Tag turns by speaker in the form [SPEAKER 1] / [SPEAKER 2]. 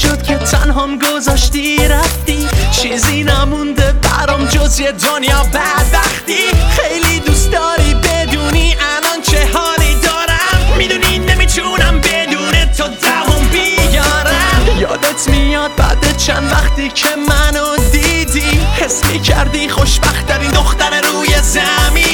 [SPEAKER 1] شد که تنهام گذاشتی رفتی، چیزی نمونده برام جز یه دنیا بدبختی. خیلی دوست داری بدونی الان چه حالی دارم، میدونی نمیتونم بدون تو دوام بیارم. یادت میاد بعد چند وقتی که منو دیدی، حس میکردی خوشبخت‌ترین دختر روی زمین.